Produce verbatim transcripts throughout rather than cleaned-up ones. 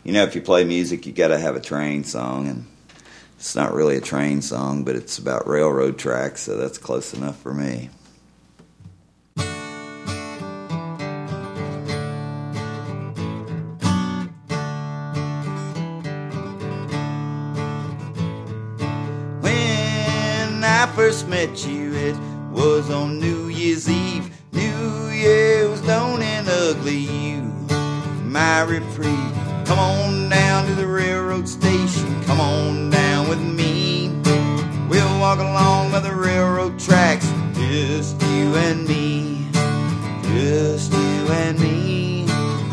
you know, if you play music, you got to have a train song, and it's not really a train song, but it's about railroad tracks, so that's close enough for me. When I first met you, it was on New Year's Eve. New Year was known and ugly, you, my reprieve. Come on down to the railroad station, come on down with me. We'll walk along by the railroad tracks, just you and me, just you and me.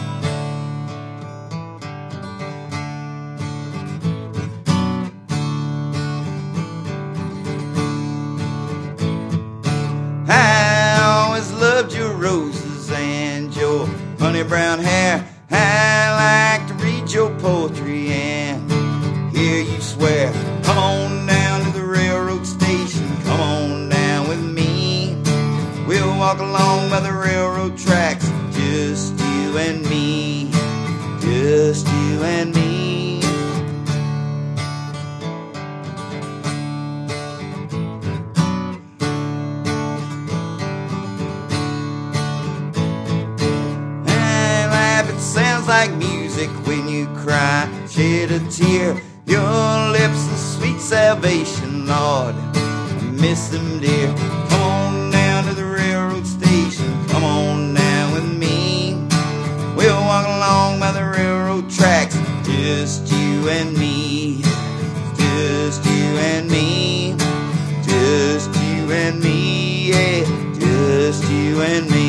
I always loved your roses and your honey brown hair. I like to read your poetry and hear you swear. Come on down to the railroad station, come on down with me. We'll walk along by the railroad tracks, just you and me, just you and me. And laugh, it sounds like music when you cry, shed a tear. Your lips and sweet salvation, Lord, I miss them, dear. Come on down to the railroad station, come on down with me. We'll walk along by the railroad tracks, just you and me, just you and me, just you and me, yeah, just you and me.